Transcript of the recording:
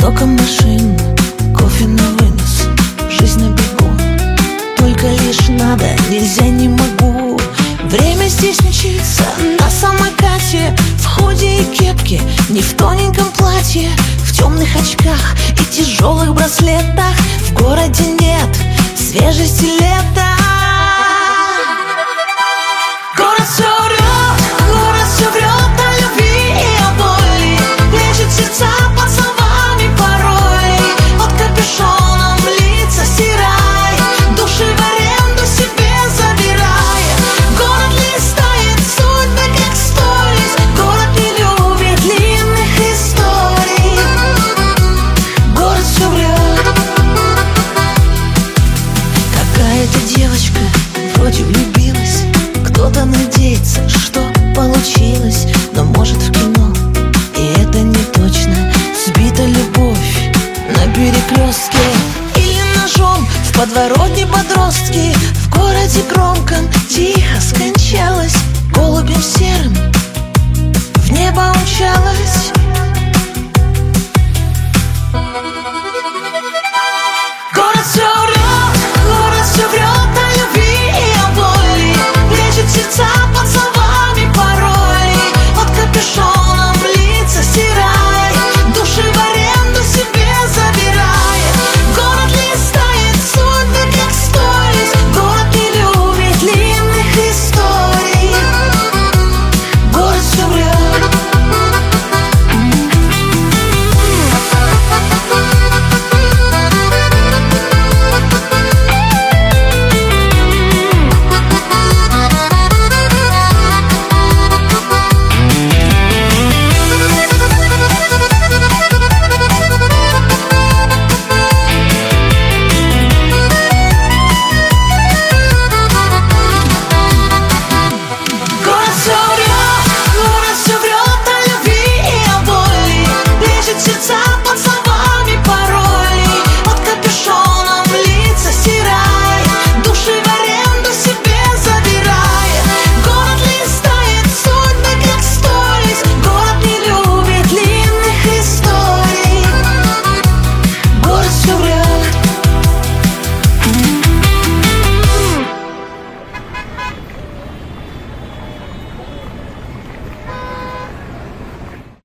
потоком машин, кофе на вынос, жизнь на бегу. Только лишь надо, нельзя, не могу. Время здесь мчится на самокате, в худи и кепке, не в тоненьком платье, в темных очках и тяжелых браслетах. В городе нет свежести лета. Город все врет о любви и о боли, лечит сердца поцеловами паролей. Под капюшоном лица стирай, души в аренду себе забирай. Город листает судьбы, как сторис, город не любит длинных историй. Город все врет. Какая-то девочка вроде влюбилась, кто-то надеется, что получилось, но может в кино, и это не точно. Сбита любовь на перекрестке или ножом в подворотне подростки. В городе громком тихо скончалась, голубем серым в небо умчалась.